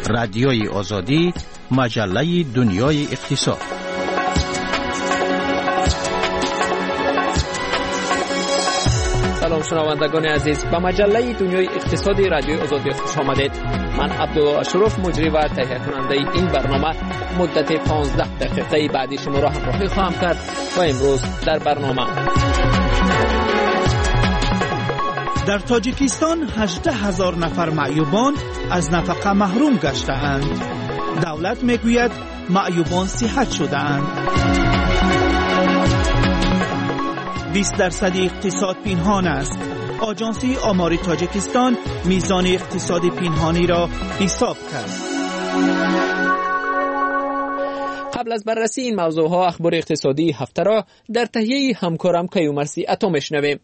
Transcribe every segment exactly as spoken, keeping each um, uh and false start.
رادیوی آزادی، مجله دنیای اقتصاد. سلام شنوندگان عزیز، به مجله دنیای اقتصادی رادیوی آزادی خوش آمدید. من عبدالله اشرف مجری و تهیه کننده این برنامه مدت پانزده دقیقه بعدی شما را همراهی خواهم کرد و امروز در برنامه: در تاجیکستان هجده هزار نفر معیوبان از نفقه محروم گشته‌اند. دولت میگوید معیوبان صحت شده‌اند. بیست درصد اقتصاد پنهان است. آژانسی آماری تاجیکستان میزان اقتصاد پنهانی را حساب کرد. قبل از بررسی این موضوع ها اخبار اقتصادی هفته را در تهیه همکارم کیومرثی عطا میشنویم.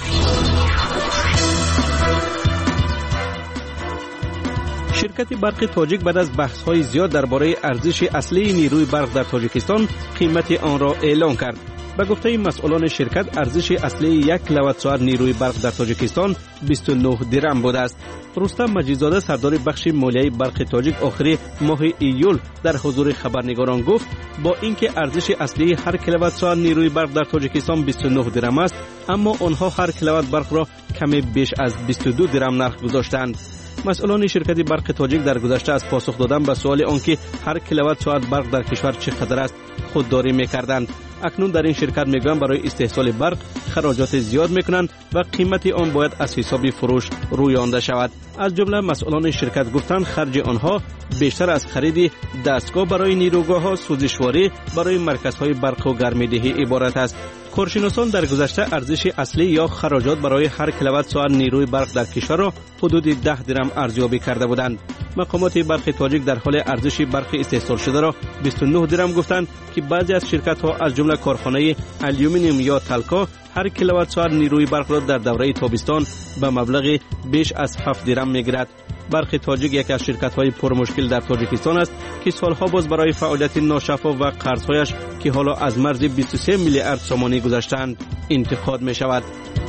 شرکت برق تاجیک بعد از بحث‌های زیاد درباره ارزش اصلی نیروی برق در تاجیکستان قیمت آن را اعلام کرد. به گفته مسئولان شرکت، ارزش اصلی یک کیلووات ساعت نیروی برق در تاجیکستان بیست و نه درم بوده است. رستم مجیدزاده سردار بخش مالیه برق تاجیک آخر ماه ایول در حضور خبرنگاران گفت با اینکه ارزش اصلی هر کیلووات ساعت نیروی برق در تاجیکستان بیست و نه درم است، اما آنها هر کیلووات برق را کمی بیش از بیست و دو درم نرخ گذاشتند. مسئولان شرکت برق تاجیک در گذشته از پاسخ دادن به سوال آنکه هر کیلووات ساعت برق در کشور چقدر است خودداری می‌کردند. اکنون در این شرکت میگویند برای استحصال برق خراجات زیاد میکنند و قیمت آن باید از حساب فروش رویانده شود. از جمله مسئولان شرکت گفتند خرج آنها بیشتر از خرید دستگاه برای نیروگاه‌ها، سوزشواری برای مرکزهای برق و گرمایدهی عبارت است. کارشناسان در گذشته ارزش اصلی یا خراجات برای هر کیلووات ساعت نیروی برق در کشور را حدود ده درم ارزیابی کرده بودند. مقامات برق تاجیک در حال ارزش برق استحصال شده را بیست و نه درم گفتند که بعضی از شرکت‌ها از جمله کارخانه آلومینیوم یا تلکا هر کیلووات ساعت نیروی برق را در دوره تابستان به مبلغ بیش از هفت درم می‌گیرد. برق تاجیک یکی از شرکت‌های پرمشکل در تاجیکستان است که سالها باز برای فعالیت ناشفاف و قرض‌هایش که حالا از مرز بیست و سه میلیارد سومانی گذشتند انتقاد می‌شود.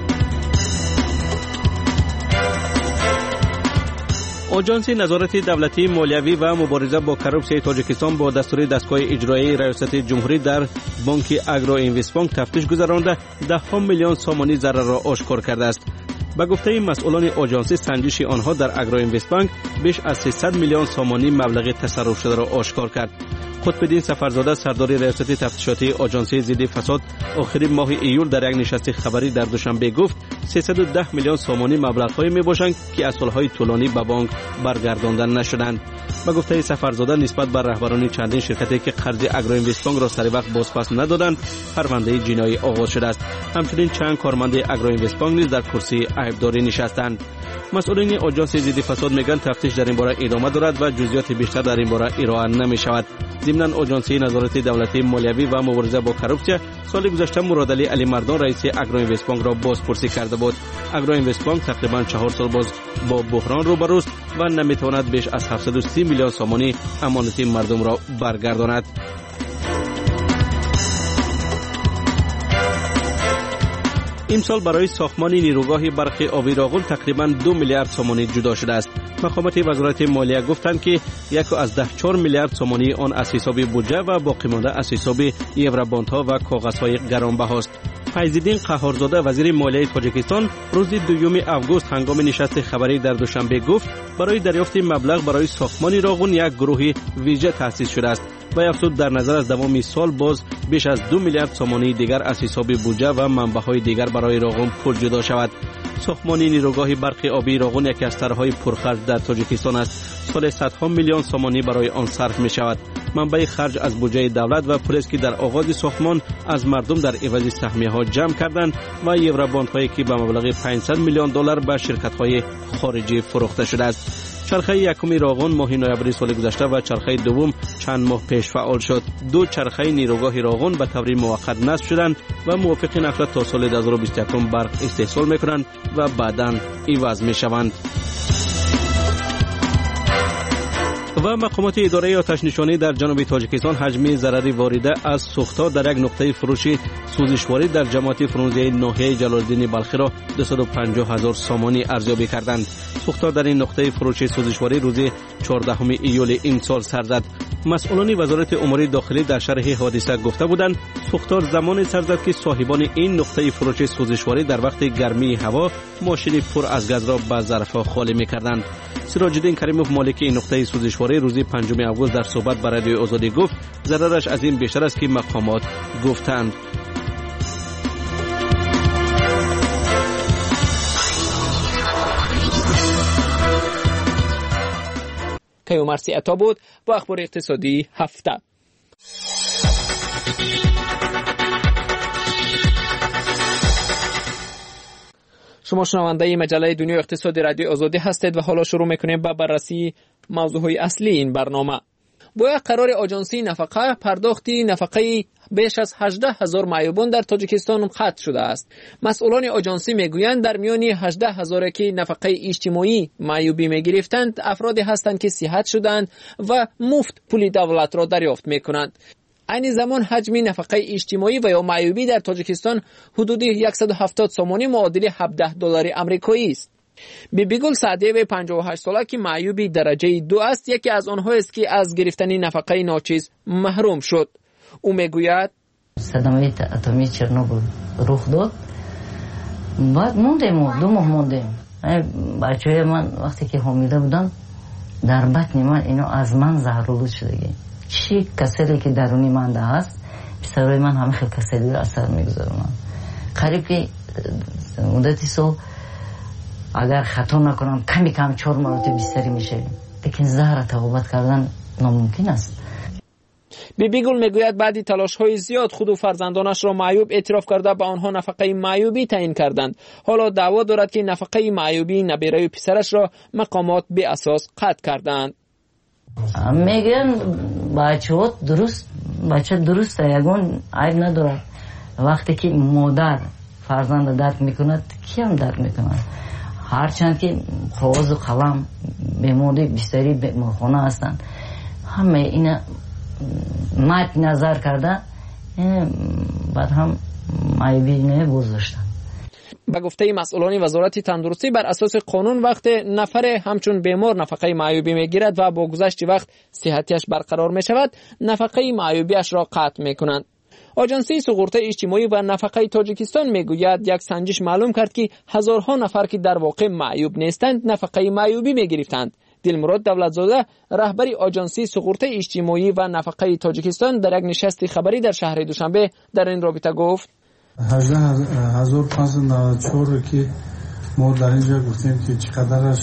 آژانس نظارت دولتی مالیوی و مبارزه با کروپسیون تاجیکستان با دستور دستگاه اجرایی ریاست جمهوری در بانک اگرو اینوست بانک تفتیش گذرانده ده ها میلیون سومانی ضرر را آشکار کرده است. به گفته مسئولان آژانس، سنجش آنها در اگرو اینوست بانک بیش از سیصد میلیون سومانی مبلغ تصرف شده را آشکار کرد. قطب‌الدین سفرزاده سردار ریاست تفتیشاتی آژانس ضد فساد آخر ماه ایول در یک نشست خبری در دوشنبه گفت سیصد و ده میلیون سومانی مبلغ‌هایی میباشند که از سال‌های طولانی به بانک برگردانده نشدند. به گفته سفرزاده نسبت بر رهبران چندین شرکتی که قرض اگرو اینوست بانک را سر وقت بازپس ندادند پرونده جنایی آغاز شده است. همچنین چند کارمند اگرو اینوست بانک نیز در کرسی عیبداری نشستند. مسئولین آژانس ضد فساد میگن تفتیش در این باره ادامه دارد و جزئیات بیشتر در این باره ارائه نمی‌شود. ضمن آژانس نظارت دولتی مالیوی و مبارزه با کروپسیون سال گذشته مرادعلی علی مردان رئیس اگرو اینوست بانک را بازپرسی کرده بود. اگرو اینوست بانک تقریبا چهار سال باز با بحران روبروست و نمیتواند بیش از هفتصد و سی میلیون سومانی امانت مردم را برگرداند. امسال برای ساختمان نیروگاه برق آبی راغون تقریبا دو میلیارد سومانی جدا شده است. مقامات وزارت مالیه گفتند که یک از ده چهار میلیارد سومانی آن از حساب بودجه و باقی مانده از حساب یوروباندها و کاغذهای گرانبهاست. فیض‌الدین قهارزاده وزیر مالیه تاجیکستان روز دوم اوگوست هنگام نشست خبری در دوشنبه گفت برای دریافت مبلغ برای ساختمان راغون یک گروه ویژه تأسیس شده است و افزود در نظر از دوام سال باز بیش از دو میلیارد سومانی دیگر از حساب بودجه و منبع‌های دیگر برای راغون پول جدا شود. ساختمان نیروگاه برق آبی راغون یکی از طرح‌های پرخرج در تاجیکستان است. سال صدها میلیون سومانی برای آن صرف می شود. منبع خرج از بودجه دولت و پولی که در آغاز ساختمان از مردم در عوض سهمیه‌ها جمع کردند و یوروباندهایی که به مبلغ پانصد میلیون دلار به شرکت‌های خارجی فروخته شده است. چرخه یکم راغون ماه نوامبر سال گذشته و چرخه دوم چند ماه پیش فعال شد. دو چرخه نیروگاه راغون به طور موقت نصب شدند و موافق نفرت تا سال دو هزار و بیست و یک برق استحصال میکنند و بعداً عوض میشوند. و مقامات اداره آتش نشانی در جنوب تاجیکستان حجم ضرر وارده از سوختار در یک نقطه فروش سوزشواری در جماعت فرونزی ناحیه جلال‌الدین بلخی را دویست و پنجاه هزار سامانی ارزیابی کردند. سوختار در این نقطه فروش سوزشواری روز چهاردهم ایول این سال سر زد. مسئولان وزارت امور داخلی در شرح حادثه گفته بودند سوختار زمان سر زد که صاحبان این نقطه فروش سوزشواری در وقت گرمی هوا ماشین پر از گاز را به ظرفها خالی می‌کردند. سراج‌الدین کریموف مالک این نقطه سوزشواری روز پنجم آگوست در صحبت با رادیو آزادی گفت ضررش از این بیشتر است که مقامات گفتند. کیومرسی عطا بود با اخبار اقتصادی هفته. شما شنونده مجله دنیا اقتصادی رادیو آزادی هستید و حالا شروع میکنیم با بررسی موضوعهای اصلی این برنامه. با قرار آژانسی نفقه پرداختی نفقه بیش از هجده هزار معیوبان در تاجیکستان قطع شده است. مسئولان آژانسی میگویند در میان هجده هزار که نفقه اجتماعی معیوبی میگرفتند افرادی هستند که صحت شدند و مفت پول دولت را دریافت میکنند. این زمان حجم نفقه اجتماعی و یا معیوبی در تاجیکستان حدود صد و هفتاد سامانی معادل هفده دلار آمریکایی است. بیبیگل سعدیه پنجاه و هشت ساله که معیوبی درجه دو است یکی از آنها است که از گرفتن نفقه ناچیز محروم شد. او میگوید صدمه اتمی چرنوبیل رخ داد، بعد موندیم دو ماه موندیم. بچه‌های من وقتی که حامیده بودن در بطن من اینا از من زهرآلود شدگی. چی کسلی که درونی من ده هست پسرای من همه خیلی کسلی رو اثر میگذاره. من قریب که مدتی سال اگر خطا نکنم کمی کم چهار مرتبه بیستری میشه، لیکن زهر تقاوت کردن ناممکن است. بیبیگل میگوید بعدی تلاش‌های زیاد خود و فرزندانش را معیوب اعتراف کرده به آنها نفقه معیوبی تعیین کردند. حالا دعوا دارد که نفقه معیوبی نبیره و پسرش را مقامات به اساس قطع کردند. میگن بچه‌ها درست بچه درسته، یگان عیب ندارد. وقتی که مادر فرزند درک میکند کیم درک میکند؟ هرچند که کاغذ و قلم بیماری بیستری بیمارخانه هستند، همه اینا مد نظر کرده بعد هم معیوبی نگذاشتن. به گفته مسئولان وزارت تندرستی بر اساس قانون وقت نفر همچون بیمار نفقه معیوبی میگیرد و با گذشت وقت صحتیش برقرار می شود نفقه معیوبیش را قطع می کنند. آژانسی سقوط اجتماعی و نفقه تاجیکستان میگوید یک سنجش معلوم کرد که هزارها نفر که در واقع معیوب نیستند نفقه معیوبی میگرفتند. دلمراد دولتزاده رهبری آژانسی سقوط اجتماعی و نفقه تاجیکستان در یک نشست خبری در شهر دوشنبه در این رابطه گفت هجده هزار و پانصد و نود و چهار که ما در اینجا گفتیم که چقدرش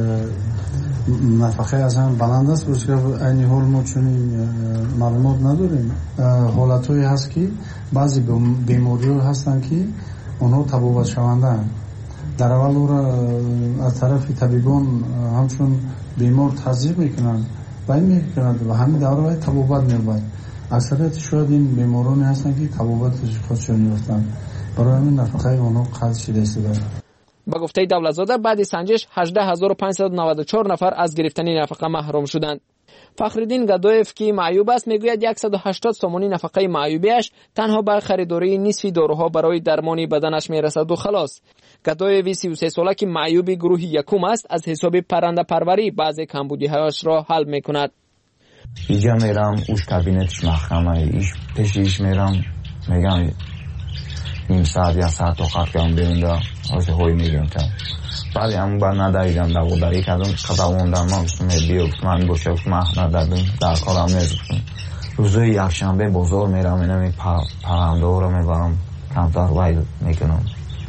نفقه از هم بلند است، بسید که اینی حال ما چونین معلومات نداریم. حالتهایی هست که بعضی بیماری هستند که اونها تبابت شونده در اول او را از طرف طبیبان همچون بیمار تذیب میکنند و این میکنند و همین دوره باید تبابت میباید. اکثریت شاید این بیمارانی هستند که تبابت خودشون میفتند، برای همین نفقه اونها قطع شده است. با گفته دولتزاده بعد سنجش هجده هزار و پانصد و نود و چهار نفر از گرفتن نفقه محروم شدند. فخرالدین گدایف که معیوب است میگوید صد و هشتاد سامانی نفقه معیوبیش تنها به خریداری نصف داروها برای درمان بدنش میرسد و خلاص. گدایف سی و سه ساله که معیوب گروه یکم است از حساب پرنده پروری بعضی کمبودی‌هایش را حل میکند. اینجا میرم اوش کابینتش محکمه ایش پیشش میرم میگم نیم ساعت یا ساعت توقف کنم بیرونده از هایی میگم تا بعد همون بر نداریدم در بود در یک از اون قضاوندن ما بسیم بیو من باشه مح ندادم در کارم نیزم روزوی یک شنبه بازار میرم اینمی پرنده رو میبرم کمتر وید میکنم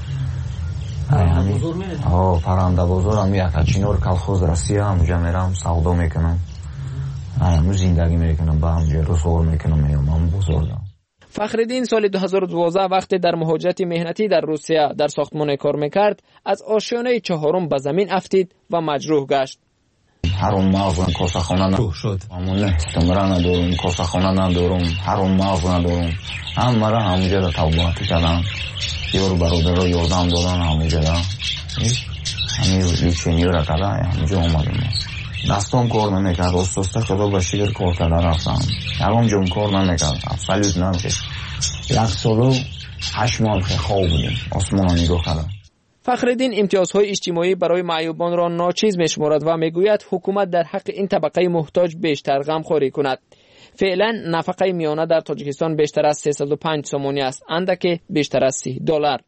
ها پرنده بازار هم یک اچینور کلخوز رسیه همونجا میرم سودا میکنم همون زندگی میکنم با همونجا رسول میکنم میام هم بازار دارم. فخرالدین سال دو هزار و دوازده وقتی در مهاجرت مهنتی در روسیه در ساختمان کار میکرد از آشیانه چهارم به زمین افتید و مجروح گشت. هر اون مغزن کاسخانه ندارم شد همون نه تمره ندارم کاسخانه ندارم هر اون مغز ندارم هم مرا همونجا در توباتی کردم یور برادر رو یادم دادن همونجا در همین لیچینی رو کردن همونجا آمدیم. دستم کار نمیکرد. استوسته شده با شیر کار کردن رفتم. یکم جم کار نمیکرد. افسلیت نمیکرد. یک سالو هشت ماه خواب بودیم. آسمان نگاه کردم. فخرالدین امتیازهای اجتماعی برای معیوبان را ناچیز می‌شمارد و میگوید حکومت در حق این طبقه محتاج بیشتر غمخواری کند. فعلا نفقه میانه در تاجیکستان بیشتر از سیصد و پنج سومونی است، اندک بیشتر از سی دلار.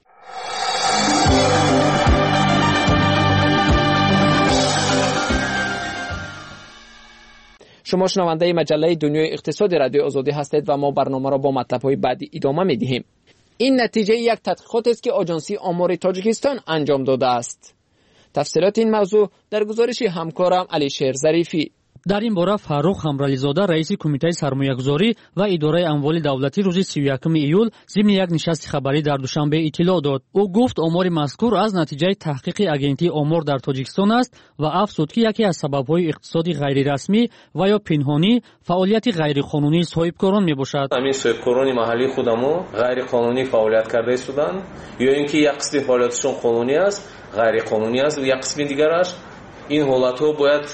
شما شنونده مجله دنیای اقتصاد رادیو آزادی هستید و ما برنامه را با مطلب‌های بعدی ادامه می‌دهیم. این نتیجه یک تحقیقات است که آژانسی آمار تاجیکستان انجام داده است. تفصیلات این موضوع در گزارش همکارم علیشیر ظریفی. در این باره فاروق همرالیزاده رئیس کمیته سرمایه‌گذاری و اداره اموال دولتی روز سی و یکم ایول ضمن یک نشست خبری در دوشنبه اطلاع داد. او گفت آمار مذکور از نتیجه تحقیق اگنتی آمار در تاجیکستان است و افزود که یکی از سبب‌های اقتصادی غیررسمی و یا پنهانی فعالیت غیرقانونی صاحبکاران میباشد. همین صاحبکاران محلی خودمو غیرقانونی فعالیت کرده هستند یا اینکه یک قسم فعالیتشون قانونی است، غیرقانونی است و یک قسم دیگرش. این حالت‌ها باید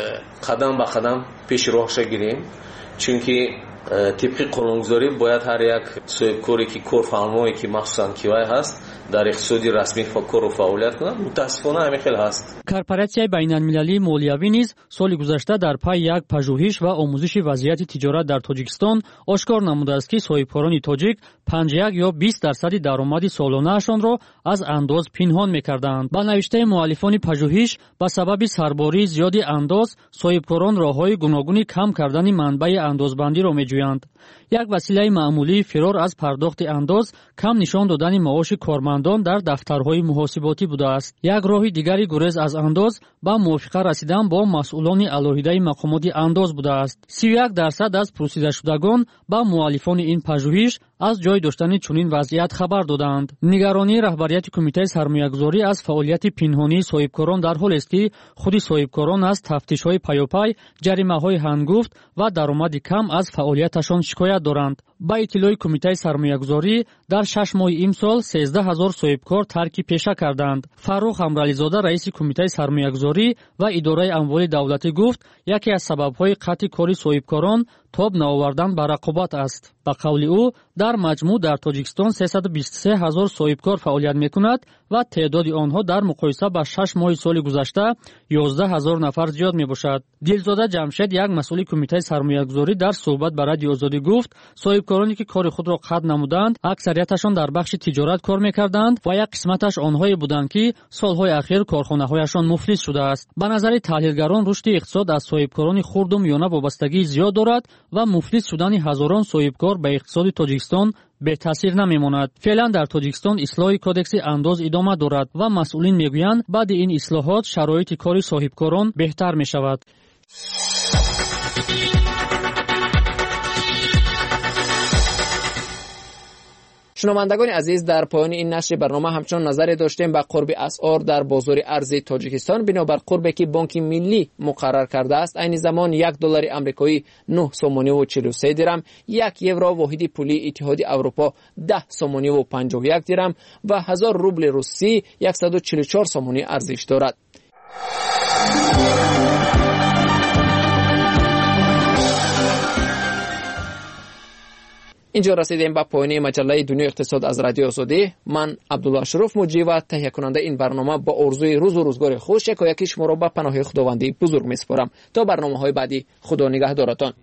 قدم به قدم پیش روش گیریم، چونکه طبق قانونگذاری باید هر یک صاحبکاری که کارفرمایی که مخصوصاً کیوای هست در اقتصادی رسمی کار و فعالیت کنند. متاسفانه همین خیلی هست. کورپوراسیای بین‌المللی مالیوی نیز سال گذشته در پی یک پژوهش و آموزش وضعیت تجارت در تاجیکستان آشکار نموده است که صاحبکاران تاجیک پنجاه و یک یا بیست درصد درآمد سالانه‌شان را از انداز پنهان می‌کردند. با نوشته مؤلفان پژوهش به سبب سرباری زیاد انداز صاحبکاران راه‌های گوناگونی کم کردن منبع اندازبندی را می‌جویند. یک وسیله معمولی فرار از پرداخت انداز کم نشان دادن معاش کارمندان در دفترهای محاسباتی بوده است. یک راه دیگری گریز از انداز با موافقه رسیدن با مسئولان علیحده مقامات انداز بوده است. سی و یک درصد از پرسیده شدگان با مؤلفان این پژوهش از جای داشتن چنین وضعیت خبر دادند. نگرانی رهبریت کمیته سرمایه‌گذاری از فعالیت پنهانی صاحبکاران در حالی است که خود صاحبکاران از تفتیش‌های پیاپی، جریمه‌های هنگفت و درآمد کم از فعالیتشان شکایت دارند. با اطلاع کمیته سرمایه‌گذاری در شش ماه امسال سیزده هزار صاحبکار ترک پیشه کردند. فاروق همرالیزاده رئیس کمیته سرمایه‌گذاری و اداره اموال دولتی گفت یکی از سبب‌های قطع کار صاحبکاران تاب نآوردن به رقابت است. با قول او در مجموع در تاجیکستان سیصد و بیست و سه هزار صاحبکار فعالیت می‌کند و تعداد آنها در مقایسه با شش ماه سال گذشته یازده هزار نفر زیاد میباشد. دلزاده جمشید یک مسئول کمیته سرمایه‌گذاری در صحبت با رادیو آزادی گفت صاحبکارانی که کار خود را قطع نمودند اکثریتشان در بخش تجارت کار می‌کردند و یک قسمتش آنهایی بودند که سالهای اخیر کارخانه‌هایشان مفلس شده است. به نظر تحلیلگران رشد اقتصاد از صاحبکاران خرد و میانه وابستگی زیاد دارد و مفلس شدن هزاران صاحبکار به اقتصاد تاجیکستان به تاثیر نمیماند. فعلا در تاجیکستان اصلاح کودکس انداز ادامه دارد و مسئولین میگویند بعد این اصلاحات شرایط کار صاحبکاران بهتر می شود. شنوندگان عزیز، در پایان این نشر برنامه همچنان نظری داشتیم به قرب اسعار در بازار ارز تاجیکستان. بنابر قربی که بانک ملی مقرر کرده است این زمان یک دلار آمریکایی نه سومانی و چهل و سه درم، یک یورو واحد پولی اتحادیه اروپا ده سومانی و پنجاه و یک درم و هزار روبل روسی صد و چهل و چهار سومانی ارزش دارد. اینجا رسیدیم به پایان مجله دنیای اقتصاد از رادیو آزادی. من عبدالله اشرف مجری و تهیه کننده این برنامه با آرزوی روز و روزگار خوش یکی شما را به پناه خداوندی بزرگ میسپارم. تا برنامه‌های بعدی خدا نگهدارتان.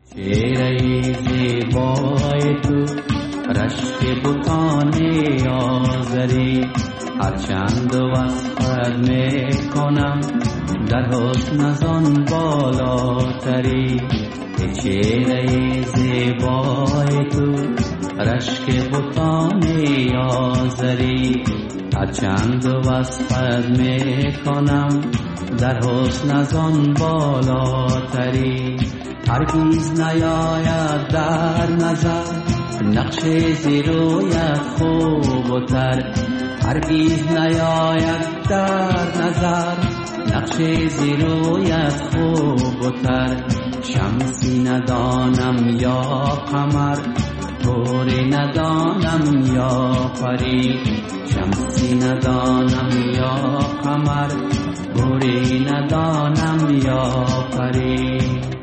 رشک بوتانی آزری هرچند وصفت میکنم در حسن ازان بالاتری چهره زیبای تو رشک بوتانی آزری هرچند وصفت میکنم در حسن ازان بالاتری هرگیز نیاید در نظر نقش زیرویت خوب و تر هرگیز نیاید در نظر نقش زیرویت خوب و تر شمسی ندانم یا قمر طوری ندانم یا پری شمسی ندانم یا قمر گوری ندانم یا پری.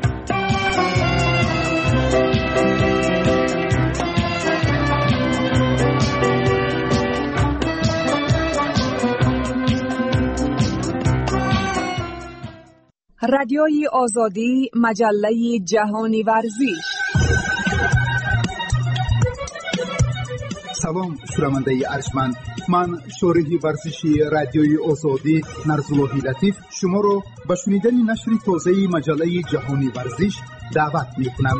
رادیوی آزادی، مجله جهانی ورزش. سلام شنونده ارجمند، من شارح ورزشی رادیوی آزادی نرزاللهی لطیف شما را به شنیدن نشر تازه مجله جهانی ورزش دعوت می‌کنم.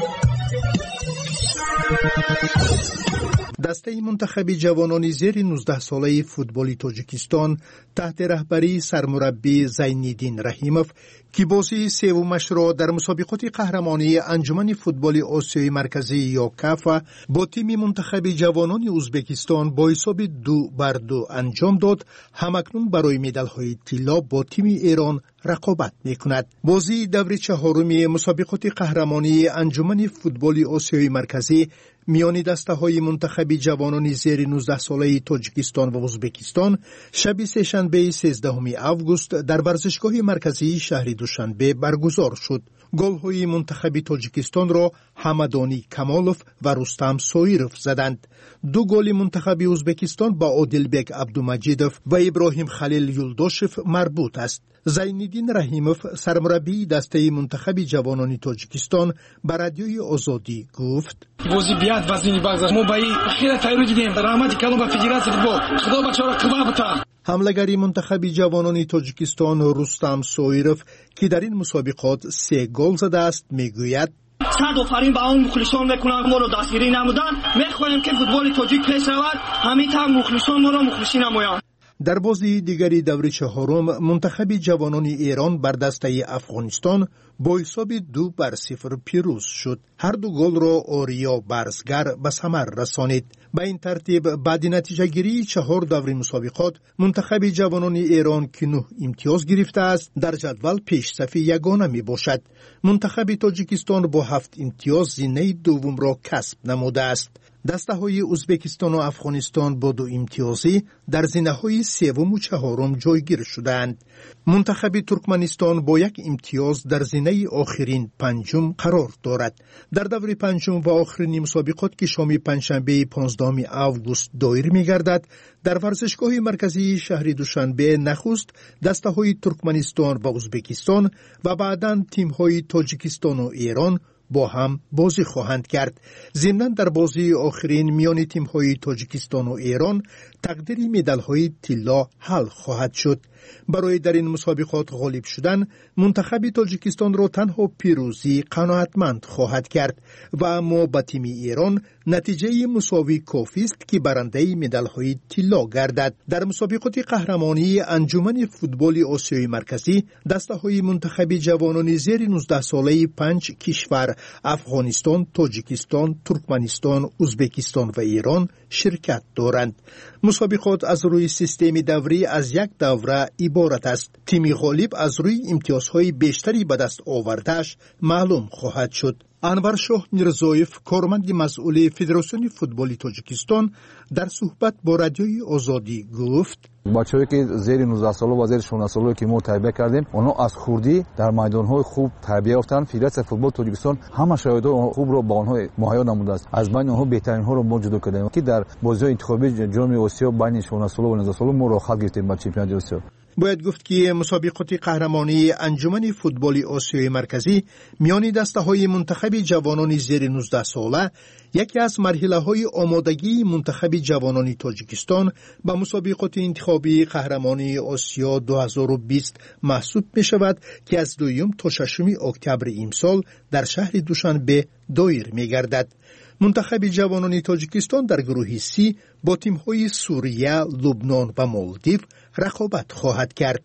دسته منتخب جوانان زیر نوزده ساله فوتبال تاجیکستان تحت رهبری سرمربی زینالدین رحیموف که بازی سومش را در مسابقات قهرمانی انجمن فوتبال آسیای مرکزی یا کاف با تیم منتخب جوانان ازبکستان با حساب دو بر دو انجام داد، همکنون برای مدال‌های طلا با تیم ایران رقابت می‌کند. بازی دور چهارم مسابقات قهرمانی انجمن فوتبال آسیای مرکزی میان دسته‌های منتخب جوانان زیر نوزده ساله تاجیکستان و ازبکستان شب سه‌شنبه سیزدهم آگوست در ورزشگاه مرکزی شهر دوشنبه برگزار شد. گل‌های منتخب تاجیکستان را حمدانی کمالوف و رستم سویروف زدند. دو گل منتخب ازبکستان با عادلبک عبدالمجیدوف و ابراهیم خلیل یولداشف مربوط است. زینالدین رحیموف سرمربی دسته منتخب جوانان تاجیکستان به رادیوی آزادی گفت: بازی بیاد وزنی بازار ما با این خیلی تایید دیدیم رحمت کلام به فدراسیون فوتبال خدا بچه‌ها قوا بتا. حملگری منتخب جوانان تاجیکستان رستم سویروف که در این مسابقات سه گل زده است میگوید: صد آفرین به اون مخلصان میکنم ما رو دستگیری نمودن، میخوایم که فوتبال تاجیک پیش رود، همین طور مخلصان ما رو مخلصی نمایند. در بازی دیگری دور چهارم منتخب جوانان ایران بر دسته افغانستان با حساب دو بر صفر پیروز شد. هر دو گل را آریا برزگر به ثمر رسانید. به این ترتیب بعد نتیجه گیری چهار دور مسابقات منتخب جوانان ایران که نه امتیاز گرفته است در جدول پیش صف یگانه می باشد. منتخب تاجیکستان با هفت امتیاز زینه دوم را کسب نموده است. دسته های ازبکستان و افغانستان با دو امتیازی در زینه های سوم و چهارم جایگیر شدند. منتخب ترکمنستان با یک امتیاز در زینه آخرین پنجم قرار دارد. در دور پنجم و آخرین مسابقات که شام پنجشنبه پانزدهم آگوست دایر می گردد، در ورزشگاه مرکزی شهر دوشنبه نخست دسته های ترکمنستان و ازبکستان و بعداً تیم های تاجیکستان و ایران با هم بازی خواهند کرد. ضمناً در بازی آخرین میان تیم‌های تاجیکستان و ایران تقدیر مدال‌های طلا حل خواهد شد. برای در این مسابقات غالب شدن منتخب تاجیکستان را تنها پیروزی قناعتمند خواهد کرد و اما با تیم ایران نتیجه مساوی کافی است که برنده مدال‌های طلا گردد. در مسابقات قهرمانی انجمن فوتبال آسیای مرکزی دسته‌های منتخب جوانان زیر نوزده ساله پنج کشور افغانستان، تاجیکستان، ترکمنستان، ازبکستان و ایران شرکت دارند. مسابقات از روی سیستم دوری از یک دوره عبارت است. تیم غالب از روی امتیازهای بیشتری به دست آورده‌اش معلوم خواهد شد. انور شاه میرزایف کارمند مسئول فدراسیون فوتبال تاجیکستان در صحبت با رادیوی آزادی گفت: بچه‌هایی که زیر نوزده ساله و زیر شانزده ساله که ما تربیت کردیم اونها از خوردی در میدان‌های خوب تربیت یافتند. فدراسیون فوتبال تاجیکستان همه شرایط خوب را با آنها مهیا نموده است. از بین آنها بهترین‌ها را ما جدا کردیم که در بازی‌های انتخابی جام آسیا بین شانزده ساله و نوزده ساله ما را خط گرفتیم با چمپیونات آسیا. باید گفت که مسابقات قهرمانی انجمن فوتبال آسیای مرکزی میان دسته‌های منتخب جوانان زیر نوزده ساله یکی از مرحله‌های آمادگی منتخب جوانان تاجیکستان به مسابقات انتخابی قهرمانی آسیا دو هزار و بیست محسوب می‌شود که از دوم تا ششم اکتبر امسال در شهر دوشنبه دایر می‌گردد. منتخب جوانان تاجیکستان در گروه سی با تیم‌های سوریه، لبنان و مالدیو رقابت خواهد کرد.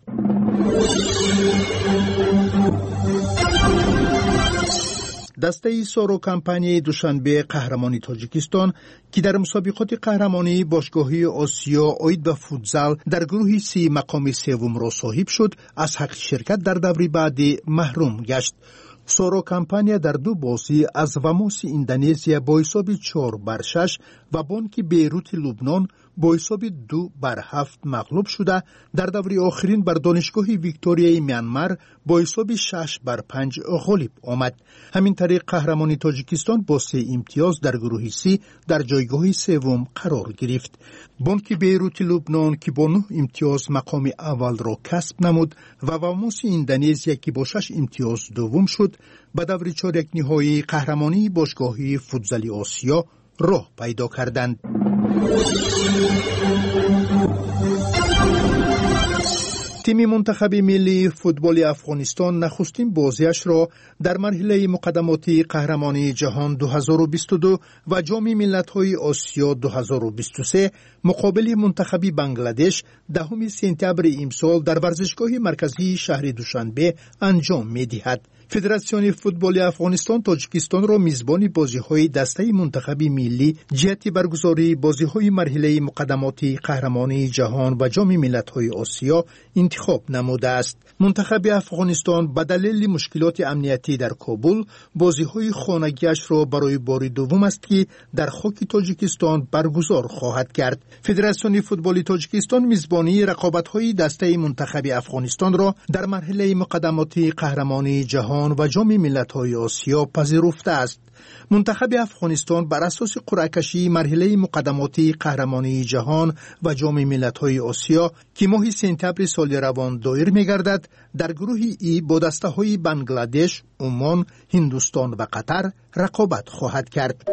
دسته سارو کمپانی دوشنبه قهرمانی تاجیکستان که در مسابقات قهرمانی باشگاهی آسیا آید به فوتزال در گروه سی مقام سوم را صاحب شد، از حق شرکت در دوری بعدی محروم گشت. سارو کمپانیا در دو بازی از واموس اندونزیا با حساب چهار بر شش و بانک بیروت لبنان با حساب دو بر هفت مغلوب شده در دوره آخرین بر دانشگاه ویکتوریای میانمار با حساب شش بر پنج غالب آمد. همین طریق قهرمانی تاجیکستان با سه امتیاز در گروه سی در جایگاه سوم قرار گرفت. بانک بیروت لبنان که با نه امتیاز مقام اول را کسب نمود و واموس اندونزیا که با شش امتیاز دوم شد، به دور چهارک نهایی قهرمانی باشگاهی فوتزال آسیا راه پیدا کردند. تیم منتخب ملی فوتبال افغانستان نخستین بازیش را در مرحله مقدماتی قهرمانی جهان دو هزار و بیست و دو و جام ملت‌های آسیا دو هزار و بیست و سه مقابل منتخب بنگلادش دهم سپتامبر امسال در ورزشگاه مرکزی شهر دوشنبه انجام می‌دهد. فدراسیون فوتبال افغانستان تاجیکستان را میزبان بازی‌های دسته منتخب ملی جهت برگزاری بازی‌های مرحله مقدماتی قهرمانی جهان و جام ملت‌های آسیا انتخاب نموده است. منتخب افغانستان به دلیل مشکلات امنیتی در کابل بازی‌های خانگیش را برای بار دوم است که در خاک تاجیکستان برگزار خواهد کرد. فدراسیون فوتبال تاجیکستان میزبانی رقابت‌های دسته منتخب افغانستان را در مرحله مقدماتی قهرمانی جهان و جام ملت‌های آسیا پذیرفته است. منتخب افغانستان بر اساس قرعه کشی مرحله مقدماتی قهرمانی جهان و جام ملت‌های آسیا که ماه سپتامبر سال روان دایر می‌گردد در گروه ای با دسته‌های بنگلادش، عمان، هندوستان و قطر رقابت خواهد کرد.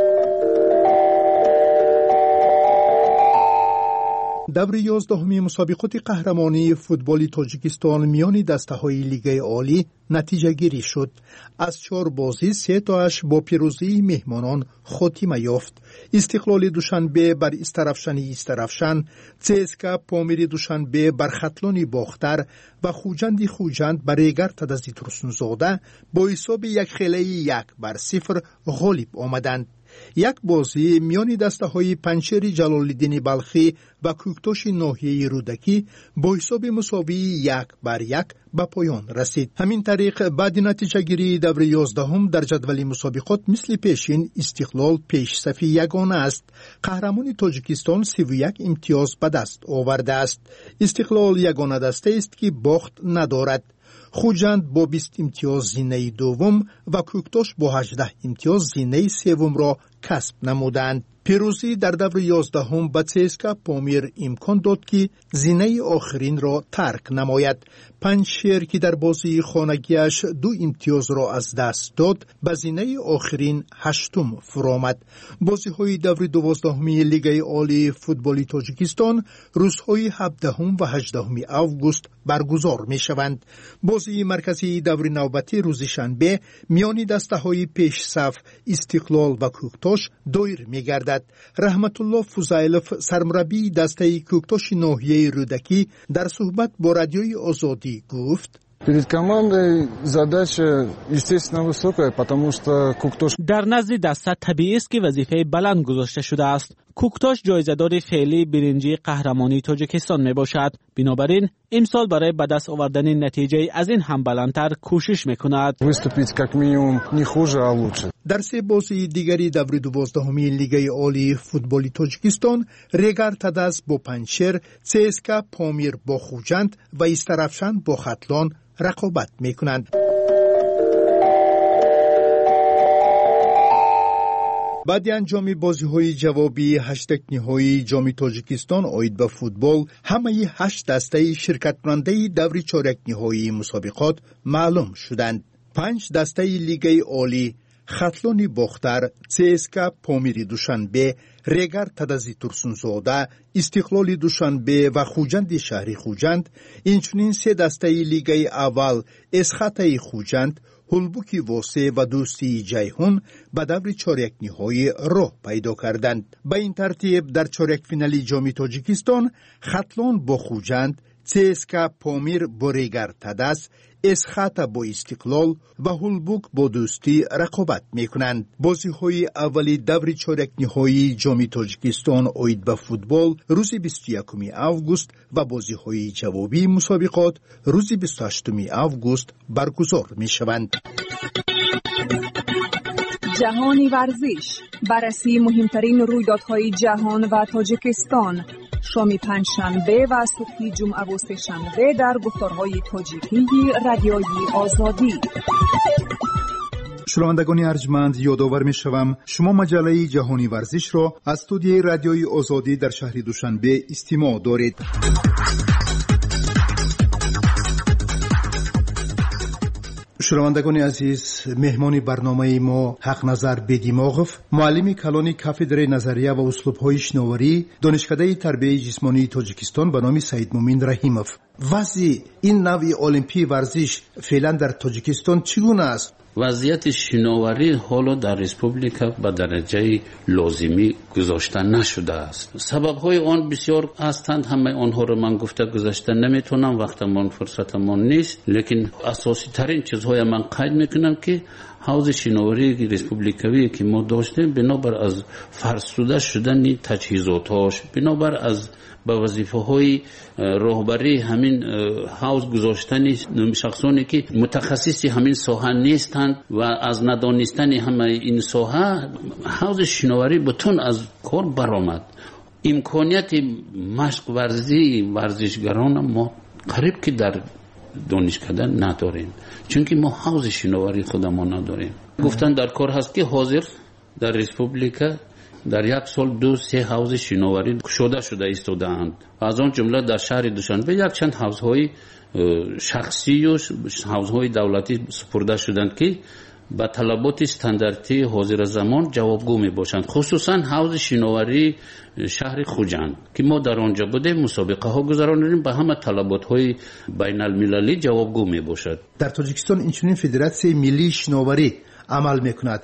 دور یازدهمی مسابقات قهرمانی فوتبال تاجیکستان میان دسته‌های لیگ عالی نتیجه گیری شد. از چهار بازی سه تاش با پیروزی مهمانان خاتمه یافت. استقلال دوشنبه بر استرافشانی استرافشان، چسکا پامیر دوشنبه بر خطلانی باختر و خوجند خوجند بر ریگر تدزی ترسونزاده با حساب یک خیلی یک بر صفر غالب آمدند. یک بازی میان دسته های پنچر جلال‌الدین بلخی و کوکتاش ناحیه رودکی با حساب مساوی یک بر یک به پایان رسید. همین طریق بعد نتیجه گیری دور یازدهم در جدول مسابقات مثل پیشین استقلال پیش صفی یگانه است. قهرمان تاجیکستان سی و یک امتیاز به دست آورده است. استقلال یگانه دسته است که باخت ندارد. خوجند با بیست امتیاز زینه دوم و کوکتاش با هجده امتیاز زینه سوم را کسب نمودند. پیروزی در دور یازدهم به چسکا پامیر امکان داد که زینه آخرین را ترک نماید. پنچر که در بازی خانگیش دو امتیاز را از دست داد به زینه آخرین هشتم فرآمد. بازی های دور دوازدهمی لیگ عالی فوتبال تاجیکستان روزهای هفدهم و هجدهم آگوست برگزار می شوند. بازی مرکزی دور نوبتی روز شنبه میان دسته های پیش صف استقلال و کوکتاش دایر می گردد. رحمت الله فوزایلوف سرمربی دسته کوکتاش ناحیه رودکی در صحبت با رادیوی آزادی گفت: Перед командой задача, естественно, высокая, потому что Куктош... در نزد دسته طبیعی است که وظیفه بلند گذاشته شده است. کوکتاش جایزه‌دار فعلی برنجی قهرمانی تاجیکستان می باشد. بنابراین امسال برای به دست آوردن نتیجه از این هم بلندتر کوشش می کند. Выступить как минимум не хуже, а лучше. در سه بازی دیگری دور دوازدهمی لیگ عالی فوتبال تاجیکستان ریگر تدز با پنچر، چسکا پامیر با خوجند و استرافشان با خطلان رقابت می کنند. بعد انجام بازی‌های جوابی هشتگ نهایی جام تاجیکستان آید به فوتبال، همه هشت دسته شرکت کننده دور چهارک نهایی مسابقات معلوم شدند. پنج دسته لیگ عالی خطلانی باختر، چسکا پامیر دوشنبه، ریگر تدزی ترسونزاده، استقلال دوشنبه و خوجند شهری خوجند، اینچنین سه دسته لیگ اول اسخطه خوجند، هلبوکی واسه و دوستی جیهون به دور چهارک نهایی راه پیدا کردند. به این ترتیب در چهارک فینالی جام تاجیکستان خطلان با خوجند، چسکا پامیر با ریگر تدز، اسخطه با استقلال و هلبوک با دوستی رقابت می کنند. بازی های اولی دور چهارک نهایی جام تاجیکستان آید به فوتبال روز بیست و یکم آگوست و بازی های جوابی مسابقات روز بیست و هشتم آگوست برگزار می شوند. جهان ورزش، بررسی مهمترین رویدادهای جهان و تاجیکستان، شام پنجشنبه و صبح جمعه و سه‌شنبه در گفتارهای تاجیکی رادیوی آزادی. شنوندگان ارجمند، یادآور می‌شوم شما مجله جهانی ورزش را از استودیوی رادیوی آزادی در شهر دوشنبه استماع دارید. شنوندگان عزیز، مهمان برنامه ما حق نظر بدیماغف، معلم کلان کافدره نظریه و اسلوب‌های شناوری، دانشکده تربیت جسمانی تاجیکستان به نام سید مومن رحیمов. وضع این نوع المپی ورزش فعلا در تاجیکستان چگونه است؟ وضعیت شناوری حالا در ریسپوبلیکا به درجه لازمی گذاشته نشده است. سبب‌های آن بسیار هستند، همه آنها را من گفته گذاشته نمیتونم، وقتمان فرصتمان نیست، لیکن اساسی ترین چیزهای من قید میکنم که حوزه شناوری ریسپوبلیکوی که ما داشتیم بنابر از فرسوده شدن تجهیزاتش، بنابر از به وظیفه های راهبری همین حوض گذاشتن شخصانی که متخصصی همین ساحه نیستند و از ندانستن همه این ساحه حوض شناوری بتون از کار برآمد. امکانیت مشق ورزی ورزشگران ما قریب که در دانشکده نداریم، چون که ما حوض شناوری خودمان نداریم. گفتن در کار هست که حاضر در ریسپوبلیکا در یک سال دو سه حوض شناوری شده شده ایستاده‌اند. از آن جمله در شهر دوشنبه یک چند حوض‌های شخصی و حوض‌های دولتی سپرده شدند که با طلبات استانداردی حاضر زمان جوابگو میباشند، خصوصا حوض شناوری شهر خوجند که ما در آنجا بودیم مسابقه ها گذراندیم، به همه طلبات های بین المللی جوابگو میباشد. در تاجیکستان اینچنین فدراسیون ملی شناوری عمل میکند.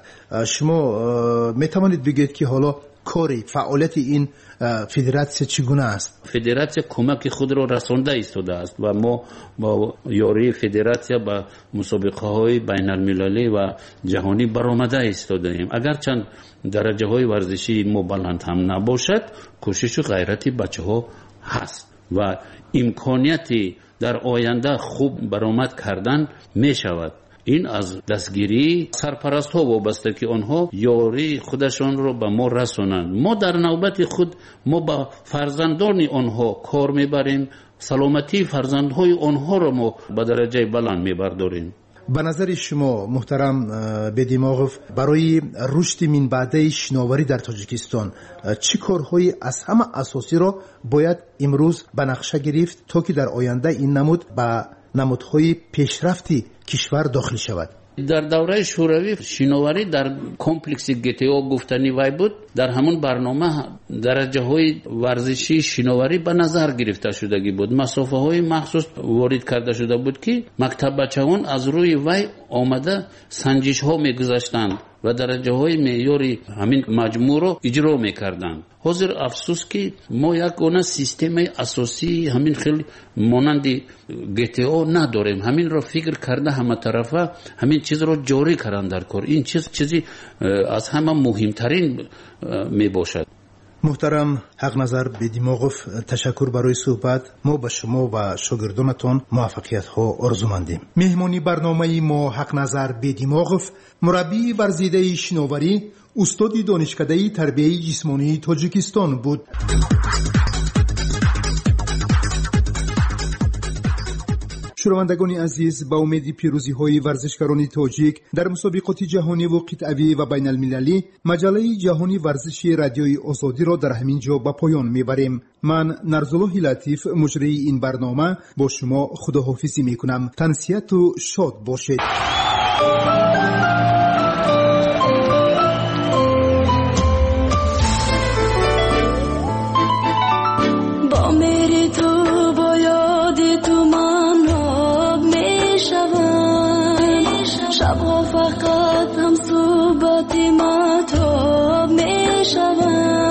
شما میتوانید بگید که حالا کاری فعالیت این فدراسیون چگونه است؟ فدراسیون کمک خود را رسانده ایستاده است و ما با یاری فدراسیون با مسابقه های بین المللی و جهانی برآمده ایستاده ایم. اگر چند درجه های ورزشی ما بلند هم نباشد، کوشش و غیرت بچه ها هست و امکانیتی در آینده خوب برآمد کردن می شود. این از دستگیری سرپرست ها وابسته که آنها یاری خودشان را به ما رسانند. ما در نوبت خود ما با فرزندان آنها کار میبریم، سلامتی فرزندهای آنها را ما به درجه بلند میبرداریم. به نظر شما محترم بدیماغف، برای رشد من بعده شناوری در تاجیکستان چه کارهای از همه اساسی را باید امروز به نقشه گرفت تا که در آینده این نمود به نمودهای پیشرفتی کشور داخل شود؟ در دوره شوروی شناوری در کمپلکس گتیو گفتنی وای بود. در همون برنامه درجه های ورزشی شناوری به نظر گرفته شدگی بود، مسافه های مخصوص وارد کرده شده بود که مکتب بچه‌هان از روی وای آمده سنجش ها میگذاشتند و درجه های معیاری همین مجموع رو اجرا میکردند. حاضر افسوس که ما یک گونه سیستم اساسی همین خیلی مانند گتیو نداریم. همین رو فکر کرده همه طرفه همین چیز رو جاری کردن در کار. این چیز چیزی از همه مهمترین می باشد. محترم حق نظر بدیماغف، تشکر برای صحبت. ما به شما و شاگردانتان موفقیت ها آرزومندیم. مهمانی برنامه ما حق نظر بدیماغف، مربی ورزیده شناوری، استاد دانشکده تربیت جسمانی تاجیکستان بود. شنوندگان عزیز، با امید پیروزی های ورزشکاران تاجیک در مسابقات جهانی و قطعی و بین المللی، مجله جهانی ورزشی رادیوی آزادی را در همین جا به پایان میبریم. من نرزالله لطیف مجری این برنامه با شما خداحافظی میکنم. تنسیت و شاد باشید. شبها فقط هم صحبت ما تو می شود.